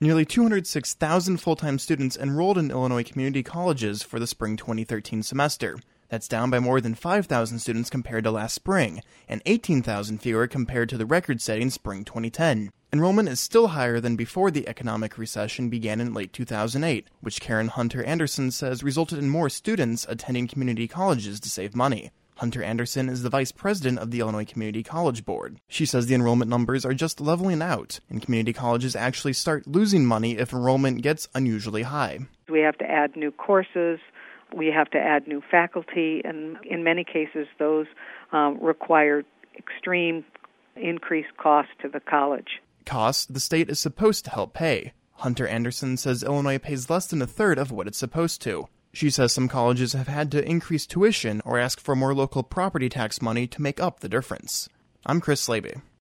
Nearly 206,000 full-time students enrolled in Illinois community colleges for the spring 2013 semester. That's down by more than 5,000 students compared to last spring, and 18,000 fewer compared to the record-setting spring 2010. Enrollment is still higher than before the economic recession began in late 2008, which Karen Hunter Anderson says resulted in more students attending community colleges to save money. Hunter Anderson is the vice president of the Illinois Community College Board. She says the enrollment numbers are just leveling out, and community colleges actually start losing money if enrollment gets unusually high. We have to add new courses. We have to add new faculty, and in many cases those require extreme increased costs to the college. Costs the state is supposed to help pay. Hunter Anderson says Illinois pays less than a third of what it's supposed to. She says some colleges have had to increase tuition or ask for more local property tax money to make up the difference. I'm Chris Slaby.